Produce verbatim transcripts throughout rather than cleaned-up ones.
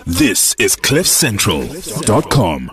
This is cliff central dot com.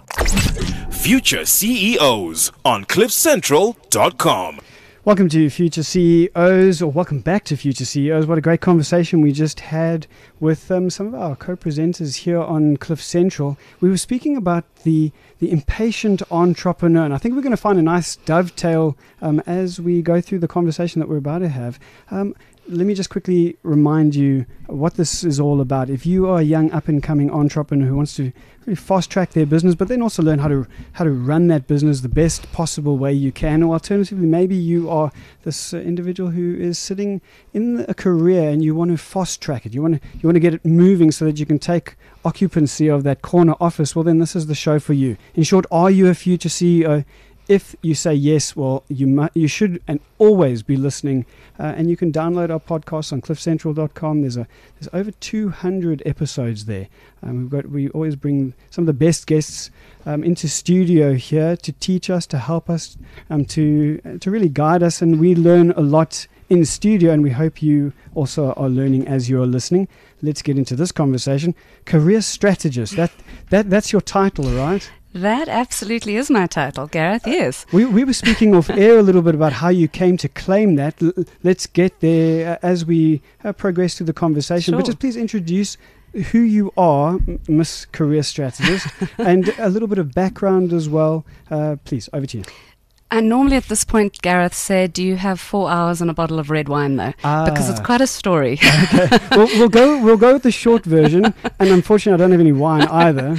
Future C E Os on cliff central dot com. Welcome to Future C E Os, or welcome back to Future C E Os. What a great conversation we just had with um, some of our co-presenters here on Cliff Central. We were speaking about the the impatient entrepreneur, and I think we're going to find a nice dovetail um, as we go through the conversation that we're about to have. Um, Let me just quickly remind you what this is all about. If you are a young up-and-coming entrepreneur who wants to really fast-track their business, but then also learn how to how to run that business the best possible way you can, or alternatively, maybe you are this uh, individual who is sitting in a career and you want to fast-track it. You want to you want to get it moving so that you can take occupancy of that corner office. Well, then this is the show for you. In short, are you a future C E O? If you say yes, well, you mu- you should and always be listening. Uh, and you can download our podcast on cliff central dot com. There's a there's over two hundred episodes there. Um, we've got we always bring some of the best guests um, into studio here to teach us, to help us, um, to to really guide us, and we learn a lot in studio. And we hope you also are learning as you are listening. Let's get into this conversation. Career strategist. That that that's your title, right? That absolutely is my title, Gareth, yes. We we were speaking off air a little bit about how you came to claim that. L- let's get there uh, as we uh, progress through the conversation. Sure. But just please introduce who you are, M- Miss Career Strategist, and a little bit of background as well. Uh, please, over to you. I normally at this point, Gareth, say, do you have four hours and a bottle of red wine, though? Ah. Because it's quite a story. Okay, we'll, we'll go we'll go with the short version, and unfortunately I don't have any wine either.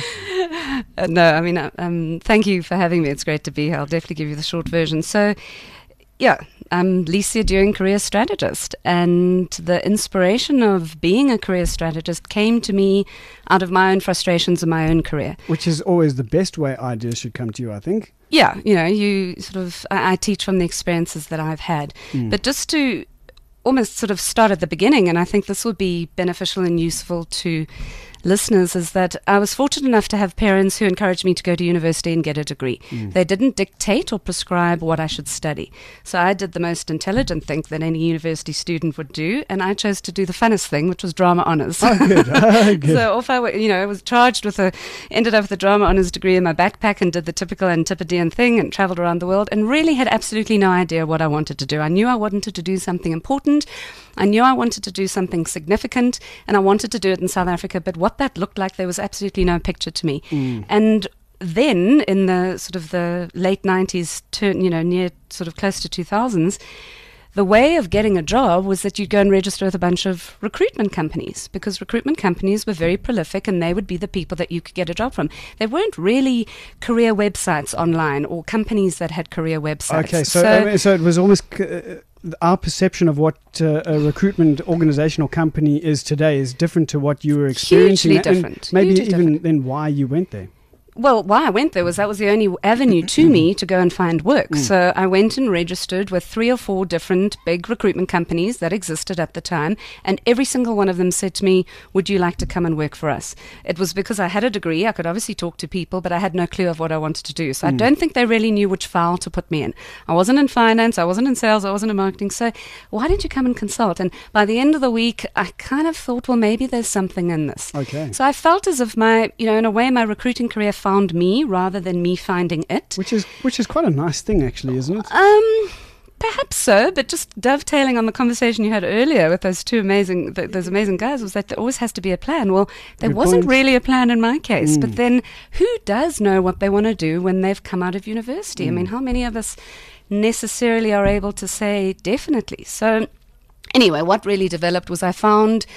Uh, no, I mean, uh, um, thank you for having me. It's great to be here. I'll definitely give you the short version. So, yeah, I'm Licia Dewing, career strategist. And the inspiration of being a career strategist came to me out of my own frustrations in my own career. Which is always the best way ideas should come to you, I think. Yeah, you know, you sort of, I, I teach from the experiences that I've had. Mm. But just to almost sort of start at the beginning, and I think this would be beneficial and useful to listeners, is that I was fortunate enough to have parents who encouraged me to go to university and get a degree. Mm. They didn't dictate or prescribe what I should study. So I did the most intelligent thing that any university student would do, and I chose to do the funnest thing, which was drama honours. Oh, good. Oh, good. So off I went, you know, I was charged with a, ended up with a drama honours degree in my backpack and did the typical Antipodean thing and travelled around the world and really had absolutely no idea what I wanted to do. I knew I wanted to do something important. I knew I wanted to do something significant, and I wanted to do it in South Africa, but what that looked like, there was absolutely no picture to me. Mm. And then in the sort of the late nineties, turn, you know, near sort of close to two thousands, the way of getting a job was that you'd go and register with a bunch of recruitment companies, because recruitment companies were very prolific and they would be the people that you could get a job from. There weren't really career websites online or companies that had career websites. Okay, so so, uh, so it was almost uh, our perception of what uh, a recruitment organization or company is today is different to what you were experiencing. Hugely different. And maybe hugely even different. then why you went there. Well, why I went there was that was the only avenue to me to go and find work. Mm. So I went and registered with three or four different big recruitment companies that existed at the time, and every single one of them said to me, would you like to come and work for us? It was because I had a degree. I could obviously talk to people, but I had no clue of what I wanted to do. So mm. I don't think they really knew which file to put me in. I wasn't in finance, I wasn't in sales, I wasn't in marketing. So why didn't you come and consult? And by the end of the week, I kind of thought, well, maybe there's something in this. Okay. So I felt as if my, you know, in a way, my recruiting career found me rather rather than me finding it. Which is which is quite a nice thing, actually, isn't it? Um, perhaps so, but just dovetailing on the conversation you had earlier with those two amazing, th- those amazing guys, was that there always has to be a plan. Well, there Good wasn't point. really a plan in my case, Mm. but then who does know what they want to do when they've come out of university? Mm. I mean, how many of us necessarily are able to say definitely? So anyway, what really developed was I found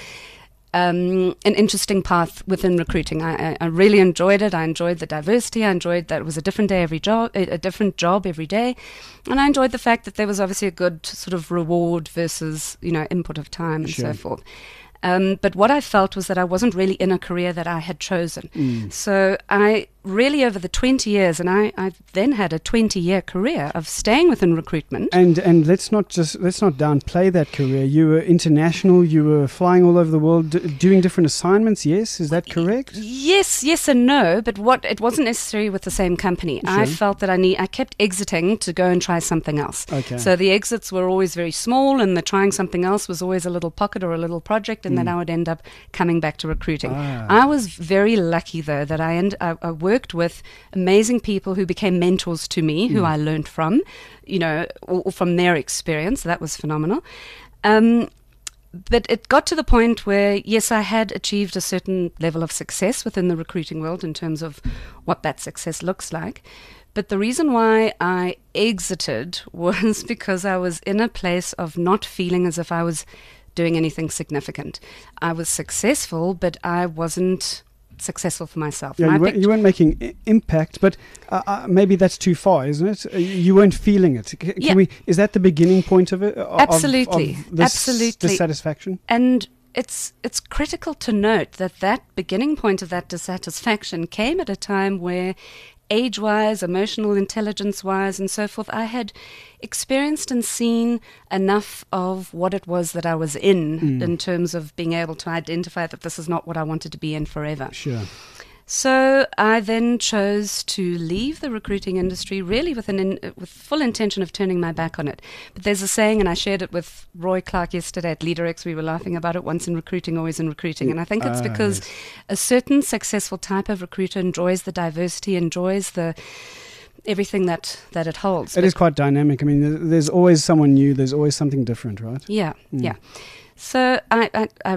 Um, an interesting path within recruiting. I, I, I really enjoyed it. I enjoyed the diversity. I enjoyed that it was a different day every job, a, a different job every day, and I enjoyed the fact that there was obviously a good sort of reward versus, you know, input of time and Sure. so forth. Um, but what I felt was that I wasn't really in a career that I had chosen. Mm. So I really over the twenty years, and I, I then had a twenty-year career of staying within recruitment. And and let's not just let's not downplay that career. You were international. You were flying all over the world, d- doing different assignments. Yes, is that correct? Yes, yes, and no. But what it wasn't necessarily with the same company. Sure. I felt that I need. I kept exiting to go and try something else. Okay. So the exits were always very small, and the trying something else was always a little pocket or a little project, and Mm. then I would end up coming back to recruiting. Ah. I was very lucky though that I end. I, I worked with amazing people who became mentors to me, who Mm. I learned from, you know, or, or from their experience. That was phenomenal. Um, but it got to the point where, yes, I had achieved a certain level of success within the recruiting world in terms of what that success looks like. But the reason why I exited was because I was in a place of not feeling as if I was doing anything significant. I was successful, but I wasn't successful for myself. Yeah, And I you, weren't, picked- you weren't making I- impact, but uh, uh, maybe that's too far, isn't it? Uh, You weren't feeling it. C- Can Yeah. we? Is that the beginning point of it? of- of- Absolutely. of this Absolutely. dissatisfaction. And it's it's critical to note that that beginning point of that dissatisfaction came at a time where age-wise, emotional intelligence-wise, and so forth, I had experienced and seen enough of what it was that I was in, Mm. in terms of being able to identify that this is not what I wanted to be in forever. Sure. So I then chose to leave the recruiting industry, really with an in, with full intention of turning my back on it. But there's a saying, and I shared it with Roy Clark yesterday at LeaderX. We were laughing about it: once in recruiting, always in recruiting. And I think it's Ah, because yes. a certain successful type of recruiter enjoys the diversity, enjoys the everything that, that it holds. It But- is quite dynamic. I mean, there- there's always someone new. There's always something different, right? Yeah, Mm. yeah. So I, I, I,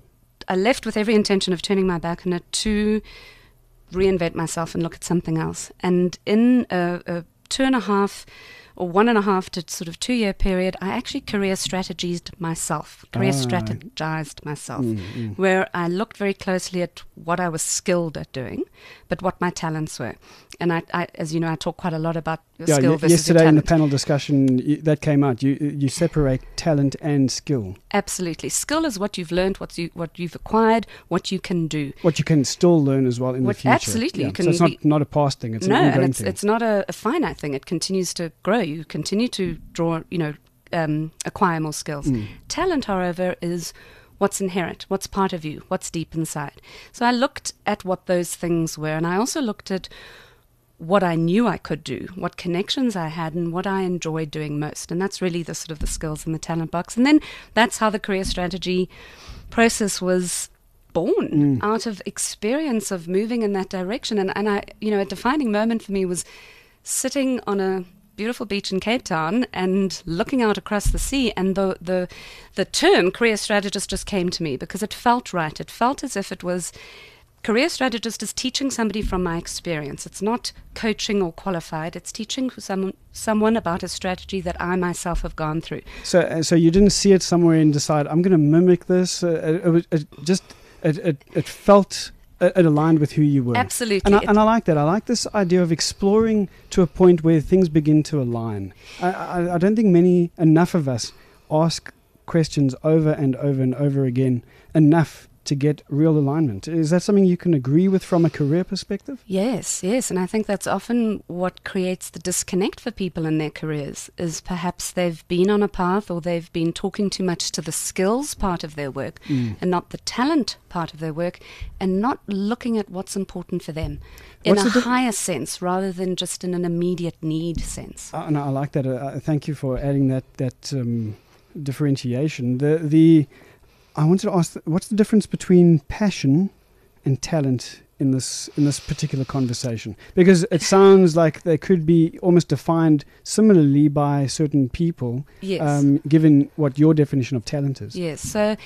I left with every intention of turning my back on it to reinvent myself and look at something else. And in a, a two and a half or one and a half to sort of two year period, I actually career strategized myself, career Ah. strategized myself, Mm, mm. where I looked very closely at what I was skilled at doing, but what my talents were. And I, I as you know, I talk quite a lot about your Yeah, skill y- versus yesterday your in the talent. panel discussion y- that came out. You you separate talent and skill. Absolutely. Skill is what you've learned, what you what you've acquired, what you can do. What you can still learn as well in What- the future. absolutely, Yeah. you can so it's not, be- not a past thing. It's no, an and ongoing it's thing. it's not a, a finite thing. It continues to grow. You continue to draw, you know, um, acquire more skills. Mm. Talent, however, is what's inherent, what's part of you, what's deep inside. So I looked at what those things were, and I also looked at what I knew I could do, what connections I had, and what I enjoyed doing most. And that's really the sort of the skills in the talent box. And then that's how the career strategy process was born, Mm. out of experience of moving in that direction. And, and I, you know, a defining moment for me was sitting on a beautiful beach in Cape Town and looking out across the sea, and the the the term career strategist just came to me because it felt right. It felt as if it was career strategist is teaching somebody from my experience. It's not coaching or qualified. It's teaching someone someone about a strategy that I myself have gone through. So, uh, so you didn't see it somewhere and decide, I'm going to mimic this. Uh, it, it, was- it just it it, it felt it, it aligned with who you were. Absolutely. And I, It- and I like that. I like this idea of exploring to a point where things begin to align. I, I, I don't think many enough of us ask questions over and over and over again enough to get real alignment. Is that something you can agree with from a career perspective? Yes, yes, and I think that's often what creates the disconnect for people in their careers, is perhaps they've been on a path or they've been talking too much to the skills part of their work Mm. and not the talent part of their work, and not looking at what's important for them in What's a the diff- higher sense rather than just in an immediate need sense. Uh, no, I like that. Uh, uh, thank you for adding that that um, differentiation. The the I wanted to ask, th- what's the difference between passion and talent in this in this particular conversation? Because it sounds like they could be almost defined similarly by certain people, Yes. um, given what your definition of talent is. Yes, so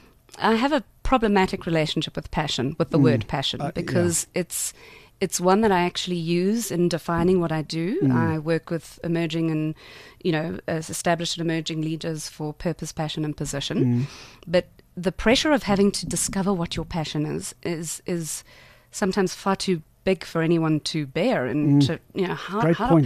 I have a problematic relationship with passion, with the Mm. word passion, Uh, yeah. because it's it's one that I actually use in defining what I do. Mm. I work with emerging and, you know, as established and emerging leaders for purpose, passion, and position. Mm. But the pressure of having to discover what your passion is is is sometimes far too big for anyone to bear. And Mm. to, you know, how Great how, point.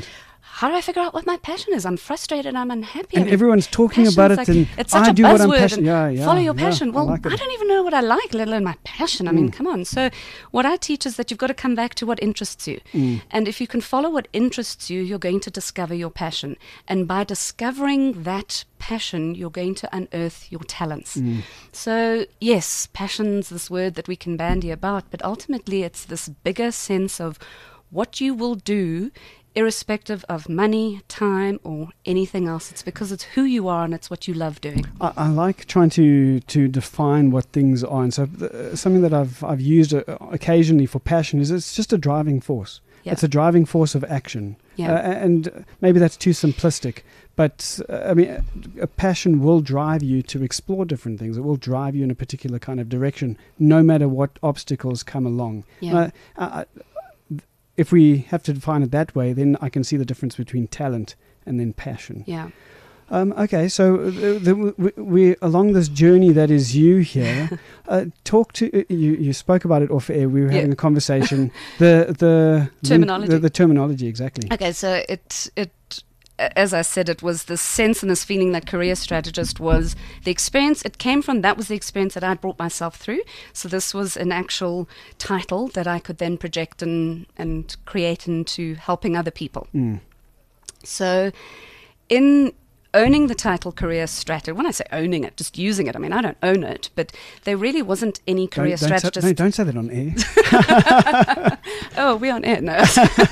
how do I figure out what my passion is? I'm frustrated, I'm unhappy. And I mean, everyone's talking about it, like, and it's such I a do what I'm buzzword, passionate. and Yeah, yeah, follow your yeah, passion. Well, I, like I it. don't even know what I like, let alone my passion. I mean, come on. So what I teach is that you've got to come back to what interests you. Mm. And if you can follow what interests you, you're going to discover your passion. And by discovering that passion, you're going to unearth your talents. Mm. So yes, passion's this word that we can bandy about, but ultimately it's this bigger sense of what you will do irrespective of money, time, or anything else. It's because it's who you are and it's what you love doing. I, I like trying to, to define what things are, and so uh, something that I've I've used uh, occasionally for passion is it's just a driving force. Yeah. It's a driving force of action, Yeah. uh, and maybe that's too simplistic. But uh, I mean, a passion will drive you to explore different things. It will drive you in a particular kind of direction, no matter what obstacles come along. Yeah. Uh, I, if we have to define it that way, then I can see the difference between talent and then passion. Yeah. Um, okay, so the, the, we, we along this journey that is you here. uh, talk to uh, you. You spoke about it off air. We were having Yeah. a conversation. The the Terminology. The, the terminology exactly. Okay, so it it as I said, it was this sense and this feeling that career strategist was the experience. It came from, that was the experience that I'd brought myself through. So this was an actual title that I could then project and, and create into helping other people. Mm. So in owning the title career strategist, when I say owning it, just using it, I mean, I don't own it, but there really wasn't any career don't, don't strategist. Say, no, don't say that on air. Oh, we're on air now.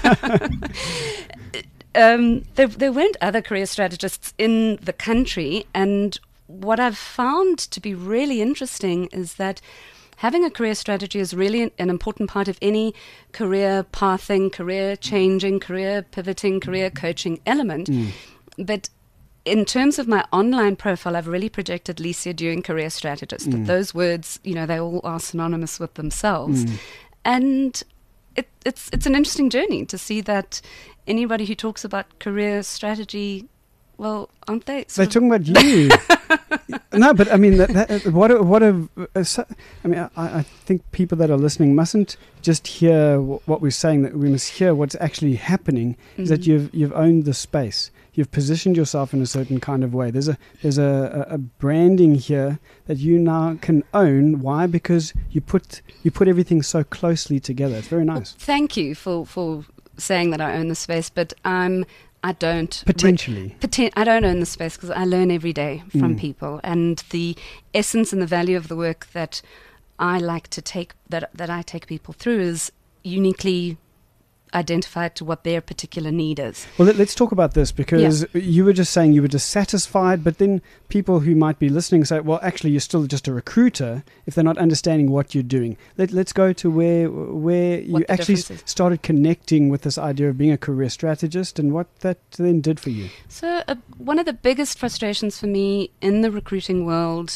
Um, there, there weren't other career strategists in the country, and what I've found to be really interesting is that having a career strategy is really an, an important part of any career pathing, career changing, career pivoting, career coaching element. Mm. But in terms of my online profile, I've really projected Licia Dewing career strategist. Mm. Those words, you know, they all are synonymous with themselves. Mm. And it, it's it's an interesting journey to see that anybody who talks about career strategy, well, aren't they? They're Sort of talking about you. No, but I mean, that, that, what a, what a, a, I mean, I, I think people that are listening mustn't just hear w- what we're saying. That we must hear what's actually happening. Mm-hmm. Is that you've you've owned the space. You've positioned yourself in a certain kind of way. There's a there's a, a, a branding here that you now can own. Why? Because you put you put everything so closely together. It's very nice. Well, thank you for for saying that I own the space, but I'm. I don't Potentially. Re- poten- I don't own the space because I learn every day from Mm. people, and the essence and the value of the work that I like to take that that I take people through is uniquely identified to what their particular need is. Well, let, let's talk about this, because you were just saying you were dissatisfied, but then people who might be listening say, well, actually, you're still just a recruiter if they're not understanding what you're doing. Let, let's go to where where What you the actually difference is. started connecting with this idea of being a career strategist and what that then did for you. So uh, one of the biggest frustrations for me in the recruiting world,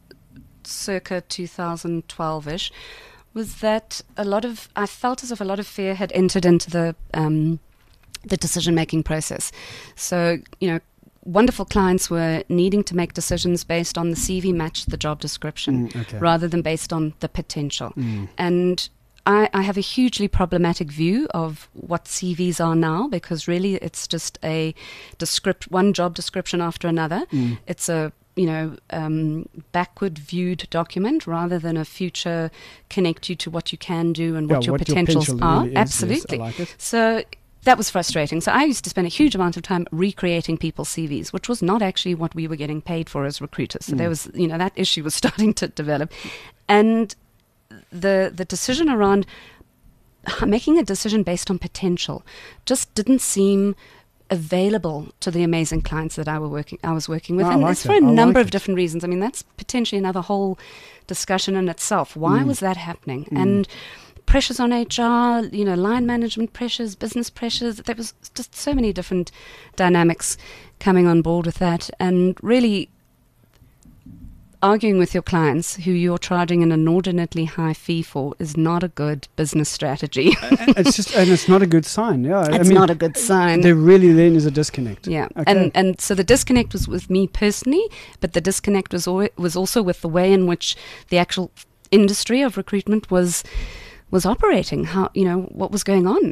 circa two thousand twelve-ish, was that a lot of, I felt as if a lot of fear had entered into the um, the decision-making process. So, you know, wonderful clients were needing to make decisions based on the C V matched the job description Mm, okay. rather than based on the potential. Mm. And I, I have a hugely problematic view of what C Vs are now, because really it's just a descript one job description after another. Mm. It's a you know, um, backward viewed document rather than a future connect you to what you can do and Yeah, what your what your potentials potential are. really is, yes, Absolutely. I like it. So that was frustrating. So I used to spend a huge amount of time recreating people's C Vs, which was not actually what we were getting paid for as recruiters. So Mm. there was, you know, that issue was starting to develop. And the the decision around making a decision based on potential just didn't seem available to the amazing clients that I were working I was working with. No, I and like it's for that. a I number like of it. different reasons. I mean, that's potentially another whole discussion in itself. Why Mm. was that happening? Mm. And pressures on H R, you know, line management pressures, business pressures. There was just so many different dynamics coming on board with that. And really arguing with your clients who you're charging an inordinately high fee for is not a good business strategy. It's just, and it's not a good sign. Yeah, I It's mean, not a good sign. there really then is a disconnect. Yeah, Okay. and and so the disconnect was with me personally, but the disconnect was al- was also with the way in which the actual industry of recruitment was was operating. How, you know, what was going on?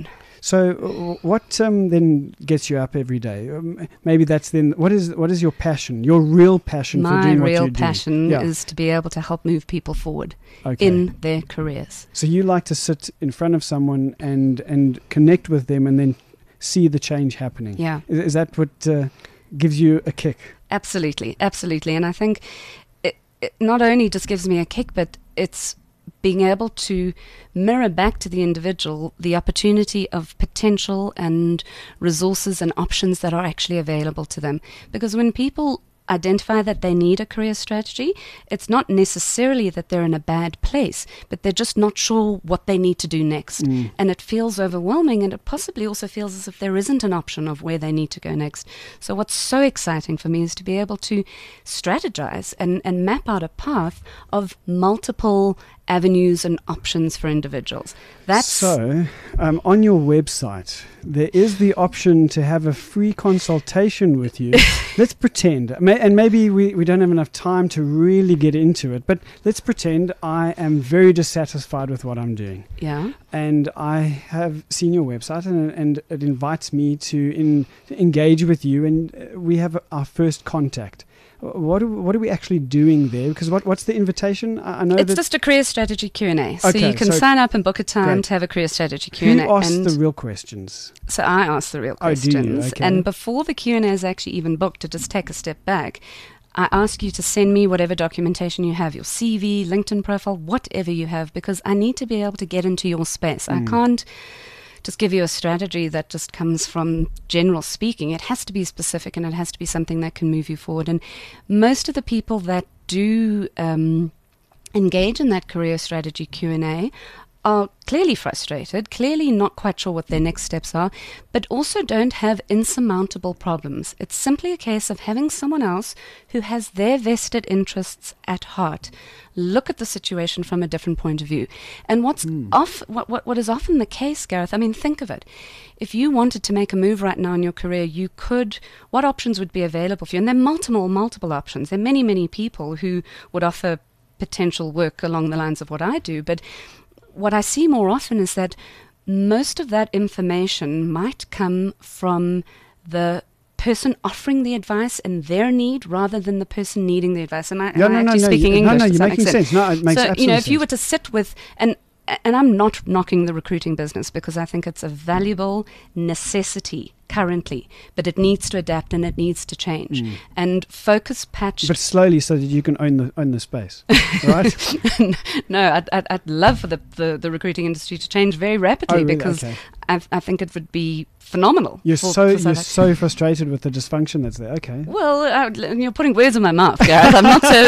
So, uh, what um, then gets you up every day? Um, maybe that's then. What is what is your passion? Your real passion My for doing what real you do? passion Yeah. is to be able to help move people forward Okay. in their careers. So you like to sit in front of someone and and connect with them, and then see the change happening. Yeah. Is, is that what uh, gives you a kick? Absolutely, absolutely. And I think it, it not only just gives me a kick, but it's being able to mirror back to the individual the opportunity of potential and resources and options that are actually available to them. Because when people identify that they need a career strategy, it's not necessarily that they're in a bad place, but they're just not sure what they need to do next. Mm. And it feels overwhelming, and it possibly also feels as if there isn't an option of where they need to go next. So what's so exciting for me is to be able to strategize and, and map out a path of multiple avenues and options for individuals. That's So, um, on your website, there is the option to have a free consultation with you. Let's pretend, may, and maybe we, we don't have enough time to really get into it, but let's pretend I am very dissatisfied with what I'm doing. yeah. And I have seen your website, and, and it invites me to, in, to engage with you, and uh, we have our first contact. What are, what are we actually doing there? Because what what's the invitation? I, I know It's that just a career strategy Q and A. So Okay, you can so- sign up and book a time Great. to have a career strategy Q and A. who asks and the real questions? So I ask the real Oh, do you? questions. Okay. And before the Q and A is actually even booked, to just take a step back, I ask you to send me whatever documentation you have, your C V, LinkedIn profile, whatever you have, because I need to be able to get into your space. Mm. I can't just give you a strategy that just comes from general speaking. It has to be specific, and it has to be something that can move you forward. And most of the people that do um, engage in that career strategy Q and A are clearly frustrated, clearly not quite sure what their next steps are, but also don't have insurmountable problems. It's simply a case of having someone else who has their vested interests at heart look at the situation from a different point of view. And what's off, what, what, what is often the case, Gareth, I mean, think of it. If you wanted to make a move right now in your career, you could, what options would be available for you? And there are multiple, multiple options. There are many, many people who would offer potential work along the lines of what I do, but what I see more often is that most of that information might come from the person offering the advice and their need rather than the person needing the advice. Am I, Yeah, am no, I no, actually no, speaking you- no, English? no, Does you're that making make sense. No, it makes so, you know, absolute if you sense. were to sit with, and and I'm not knocking the recruiting business because I think it's a valuable necessity currently, but it needs to adapt and it needs to change. Mm. And focus patch. But slowly, so that you can own the own the space, right? No, I'd, I'd, I'd love for the, the, the recruiting industry to change very rapidly Oh, really? because Okay. I, I think it would be phenomenal. You're for, so for South you're Africa. so frustrated with the dysfunction that's there. Okay. Well, uh, you're putting words in my mouth, Gareth. I'm not so.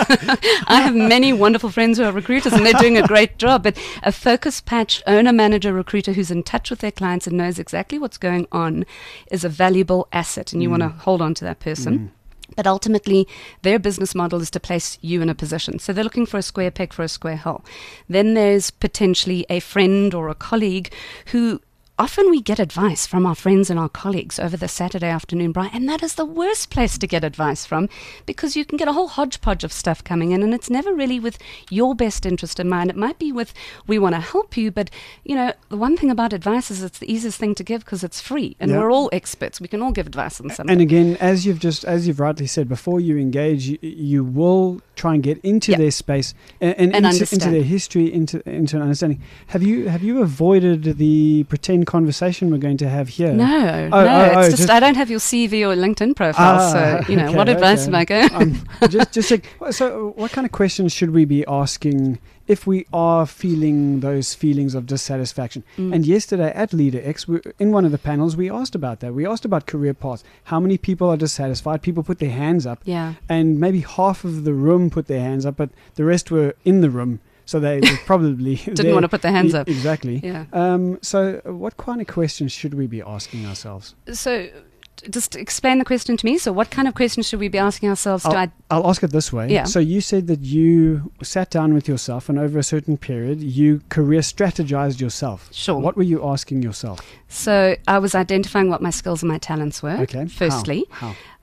I have many wonderful friends who are recruiters, and they're doing a great job. But a focus patch owner, manager, recruiter who's in touch with their clients and knows exactly what's going on is a valuable asset, and you want to hold on to that person. But ultimately, their business model is to place you in a position. So they're looking for a square peg for a square hole. Then there's potentially a friend or a colleague who often we get advice from our friends and our colleagues over the Saturday afternoon, Brian, and that is the worst place to get advice from because you can get a whole hodgepodge of stuff coming in, and it's never really with your best interest in mind. It might be with, we want to help you, but, you know, the one thing about advice is it's the easiest thing to give because it's free, and Yeah. we're all experts. We can all give advice on something. And again, as you've just as you've rightly said, before you engage, you, you will try and get into Yeah. their space and, and, And into, into understand. their history, into into an understanding. Have you have you avoided the pretend conversation we're going to have here? No, Oh, no, oh, it's oh, just, just- I don't have your C V or LinkedIn profile, Ah, so, you know, okay, what advice okay. am I going? Um, just just like, so, what kind of questions should we be asking if we are feeling those feelings of dissatisfaction? Mm. And yesterday at LeaderX, we, in one of the panels, we asked about that. We asked about career paths. How many people are dissatisfied? People put their hands up, Yeah. and maybe half of the room put their hands up, but the rest were in the room, so they were probably Didn't want to put their hands E- up. Exactly. Yeah. Um, so, uh, what kind of questions should we be asking ourselves? So, t- just explain the question to me. So, what kind of questions should we be asking ourselves? To I'll, I- I'll ask it this way. Yeah. So you said that you sat down with yourself, and over a certain period, you career strategized yourself. Sure. What were you asking yourself? So, I was identifying what my skills and my talents were. Okay. Firstly, How? How?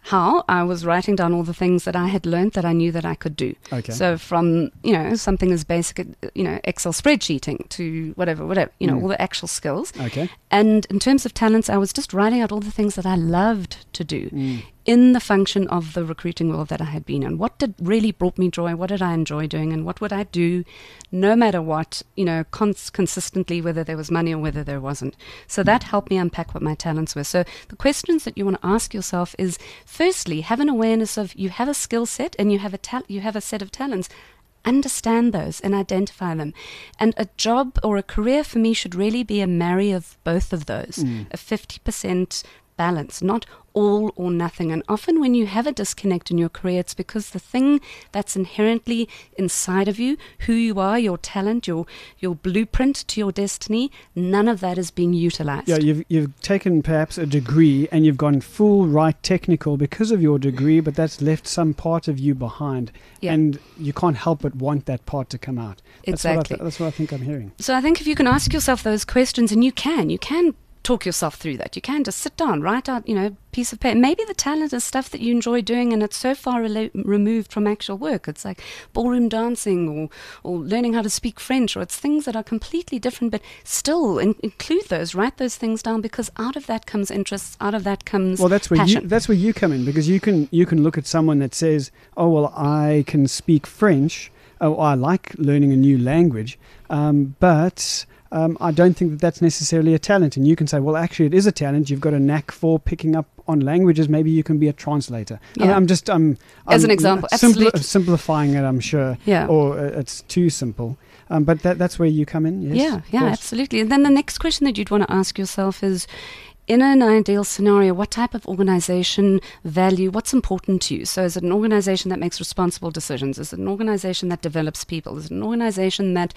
How? I was writing down all the things that I had learned that I knew that I could do. Okay. So from, you know, something as basic, you know, Excel spreadsheeting to whatever, whatever, you know, Mm. all the actual skills. Okay. And in terms of talents, I was just writing out all the things that I loved to do Mm. in the function of the recruiting world that I had been in. What did really brought me joy? What did I enjoy doing? And what would I do no matter what, you know, cons- consistently, whether there was money or whether there wasn't. So that helped me unpack what my talents were. So the questions that you want to ask yourself is, firstly, have an awareness of you have a skill set and you have a ta- you have a set of talents. Understand those and identify them. And a job or a career for me should really be a marry of both of those, Mm. a fifty percent balance, not all or nothing. And often when you have a disconnect in your career, it's because the thing that's inherently inside of you, who you are, your talent, your your blueprint to your destiny, none of that is being utilized. Yeah, you've you've taken perhaps a degree and you've gone full right technical because of your degree, but that's left some part of you behind, Yeah. and you can't help but want that part to come out. That's What I Exactly. th- that's what I think I'm hearing. So I think if you can ask yourself those questions, and you can, you can talk yourself through that. You can just sit down, write out, you know, piece of paper. Maybe the talent is stuff that you enjoy doing and it's so far rela- removed from actual work. It's like ballroom dancing or, or learning how to speak French, or it's things that are completely different, but still in- include those, write those things down, because out of that comes interests, out of that comes Well, that's where passion. you that's where you come in, because you can you can look at someone that says, "Oh, well, I can speak French. Oh, I like learning a new language, um, but." Um, I don't think that that's necessarily a talent. And you can say, well, actually, it is a talent. You've got a knack for picking up on languages. Maybe you can be a translator. I- Yeah. I'm just, um, As I'm an example, simpli- absolutely. simplifying it, I'm sure. Yeah. Or uh, it's too simple. Um, but that, that's where you come in, yes? Yeah, of yeah, course. absolutely. And then the next question that you'd want to ask yourself is, in an ideal scenario, what type of organization value, what's important to you? So is it an organization that makes responsible decisions? Is it an organization that develops people? Is it an organization that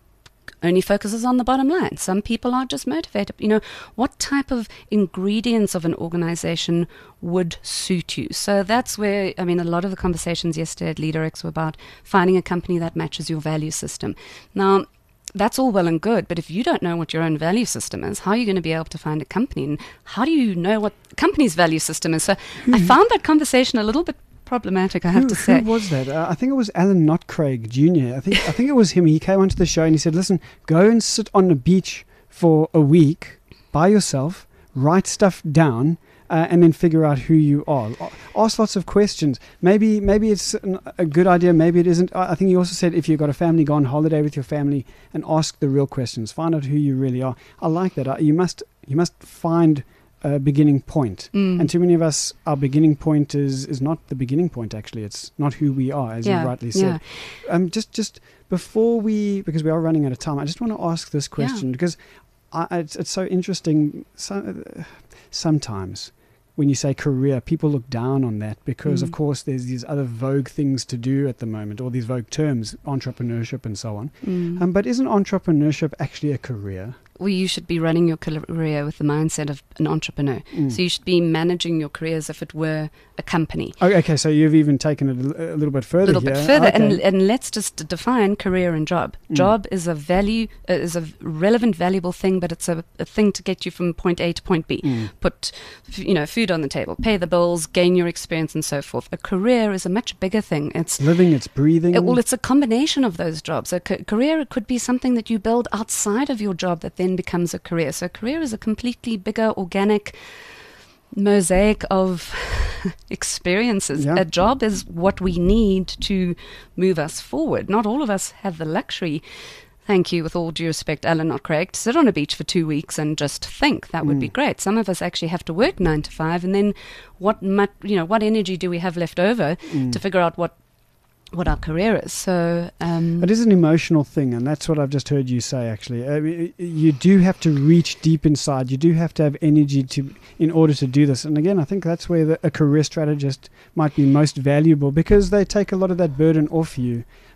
only focuses on the bottom line? Some people are just motivated. You know, what type of ingredients of an organization would suit you? So that's where, I mean, a lot of the conversations yesterday at LeaderX were about finding a company that matches your value system. Now, that's all well and good, but if you don't know what your own value system is, how are you going to be able to find a company? And how do you know what the company's value system is? So I found that conversation a little bit problematic, I have who, to say. Who was that? Uh, I think it was Alan Not Craig Junior I think I think it was him. He came onto the show and he said, listen, go and sit on the beach for a week by yourself, write stuff down, uh, and then figure out who you are. A- Ask lots of questions. Maybe maybe it's an, a good idea, maybe it isn't. I I think he also said if you've got a family, go on holiday with your family and ask the real questions. Find out who you really are. I like that. Uh, You must you must find a beginning point. Mm. And too many of us, our beginning point is, is not the beginning point, actually. It's not who we are, as Yeah, you rightly said. Um, just just before we, because we are running out of time, I just want to ask this question, because I, it's, it's so interesting. So, uh, sometimes when you say career, people look down on that because, Mm. of course, there's these other vogue things to do at the moment, or these vogue terms, entrepreneurship and so on. Mm. Um, but isn't entrepreneurship actually a career? Well, you should be running your career with the mindset of an entrepreneur. Mm. So you should be managing your career as if it were a company. Oh, okay, so you've even taken it a l- a little bit further A little here. bit further, and, Okay. and let's just define career and job. Mm. Job is a value, uh, is a relevant, valuable thing, but it's a, a thing to get you from point A to point B. Mm. Put, f- you know, food on the table, pay the bills, gain your experience, and so forth. A career is a much bigger thing. It's Living, it's breathing. It, well, it's a combination of those jobs. A ca- career, it could be something that you build outside of your job that then becomes a career. So a career is a completely bigger, organic mosaic of experiences. Yeah. A job is what we need to move us forward. Not all of us have the luxury, thank you, with all due respect, Alan, not Craig, to sit on a beach for two weeks and just think. That would be Mm. great. Some of us actually have to work nine to five, and then what, mu- you know, what energy do we have left over Mm. to figure out what what our career is? So um, It is an emotional thing, and that's what I've just heard you say, actually. I mean, you do have to reach deep inside. You do have to have energy to in order to do this. And again, I think that's where the, a career strategist might be most valuable, because they take a lot of that burden off you.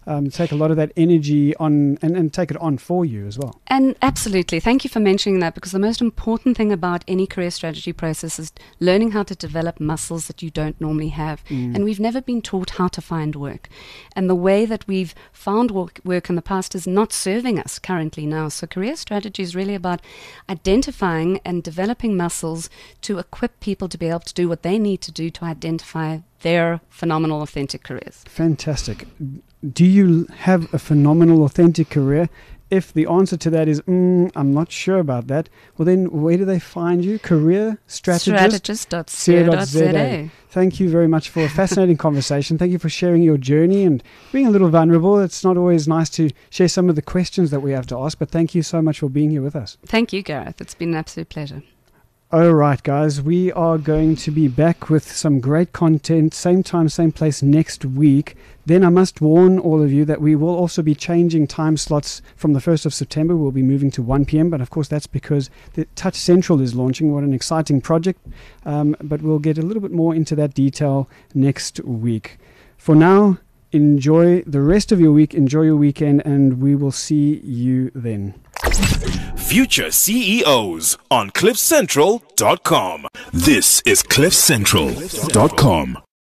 um, take a lot of that energy on and, and take it on for you as well. And absolutely. Thank you for mentioning that, because the most important thing about any career strategy process is learning how to develop muscles that you don't normally have. Mm. And we've never been taught how to find work. And the way that we've found work, work in the past is not serving us currently now. So career strategy is really about identifying and developing muscles to equip people to be able to do what they need to do to identify their phenomenal, authentic careers. Fantastic. Do you have a phenomenal, authentic career? If the answer to that is, mm, I'm not sure about that, well then where do they find you? Career strategist? strategist dot co dot z a. Thank you very much for a fascinating conversation. Thank you for sharing your journey and being a little vulnerable. It's not always nice to share some of the questions that we have to ask, but thank you so much for being here with us. Thank you, Gareth. It's been an absolute pleasure. All right, guys, we are going to be back with some great content, same time, same place next week. Then I must warn all of you that we will also be changing time slots from the first of September. We'll be moving to one p.m., but of course that's because the Touch Central is launching. What an exciting project. Um, but we'll get a little bit more into that detail next week. For now, enjoy the rest of your week, enjoy your weekend, and we will see you then. Future C E Os on cliff central dot com. This is cliff central dot com.